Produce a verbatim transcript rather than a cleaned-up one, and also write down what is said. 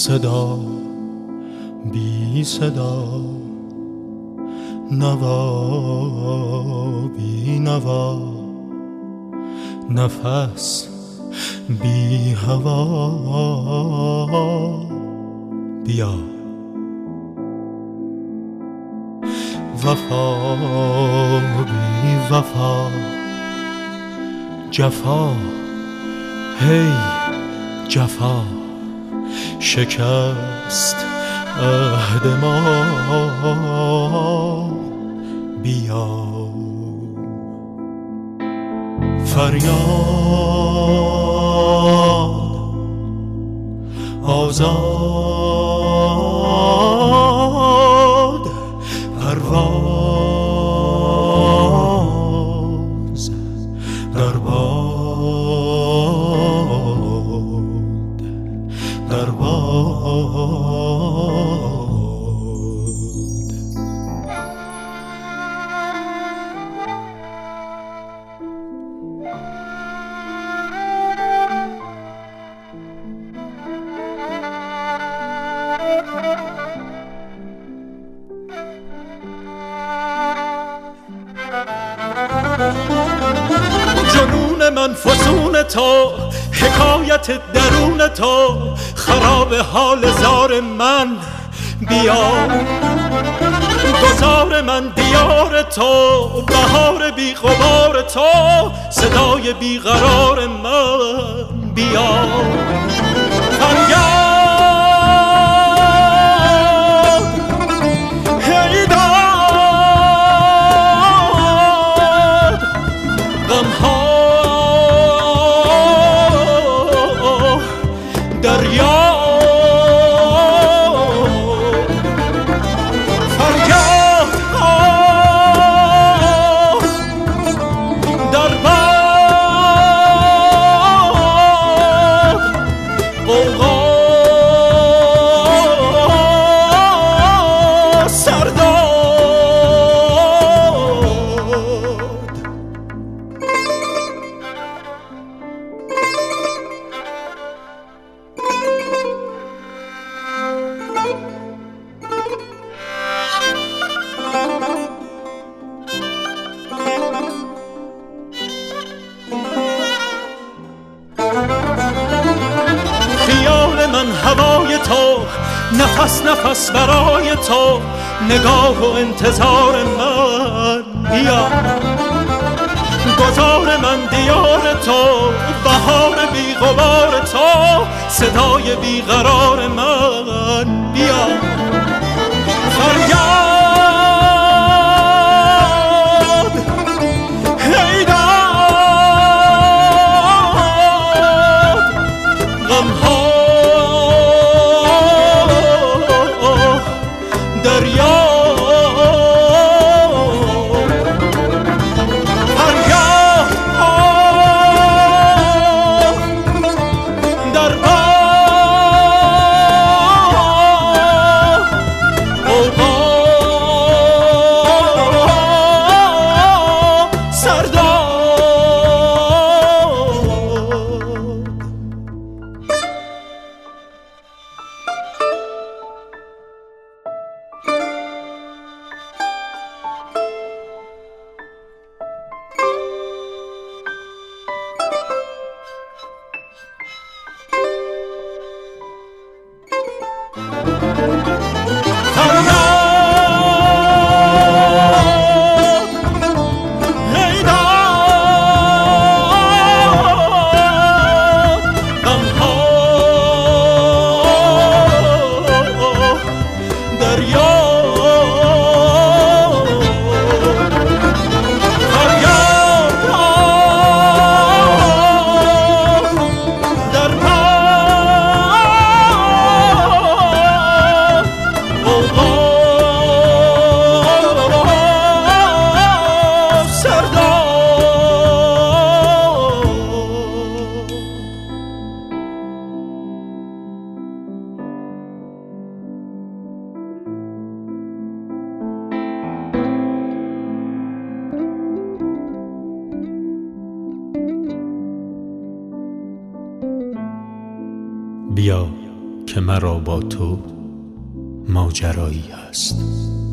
صدا بی صدا، نوا بی نوا، نفس بی هوا. بیا وفا بی وفا، جفا هی جفا، شکست عهد ما. بیا فریاد آزاد، پرواز در باد، در باد. جنون من فسون تو، حکایت درون تو، خراب حال زار من. بیا گذار من دیار تو، بهار بی غبار تو، صدای بی قرار من. بیا فریاد هی داد، غمها دریا. فریاد در باد، غوغا سرداد. خیال من هوای تو، نفس نفس برای تو، نگاه و انتظار من. بیا گذار من دیار تو، بهار بی غبار تو، صدای بی قرار من. بیا فریاد هی داد، غمها دریا. فریاد در باد، غوغا سرداد. که مرا با تو ماجرایی هست.